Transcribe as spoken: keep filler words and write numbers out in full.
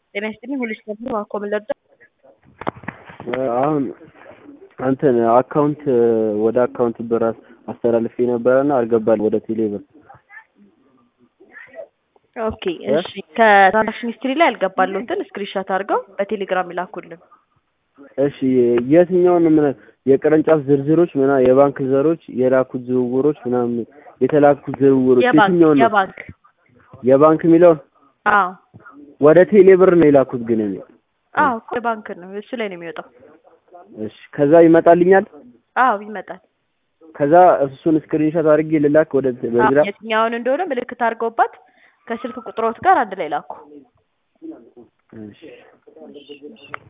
ጤና ይስጥልኝ ሁሉ ስፖርት አኮ መለዳ አሁን አንተን አካውንት ወደ አካውንት ብር አስተላልፌ ነበርና አልገባልኝ ወደ ቴሌ ብር። ኦኬ እሺ ከትራንዛክሽን ሂስትሪ ላይ አልገባልዎትን ስክሪንሾት አድርገው በቴሌግራም ይላኩልን። እሺ የትኛውን ምን የቅርንጫፍ ዝርዝሮች ምና የባንክ ዘሮች የላኩት ዝውውሮች ምናምን የተላኩት ዝውውሮች የትኛው ነው? የባንክ የባንክ ሚለው? አዎ ወደ ቴሌ ብር ነው የላኩት ግን እኔ። አዎ የባንክ ነው እሱ ላይ ነው የሚወጣው። እሺ ከዛ ይመጣልኛል? አዎ ይመጣል። ከዛ እሱን ስክሪንሾት አድርጌ ልላክ ወደ በግራ የትኛውን እንደሆነ ምልክት አድርገውባት ከስልክ ቁጥሮት ጋር አንድ ላይ ላኩ። እሺ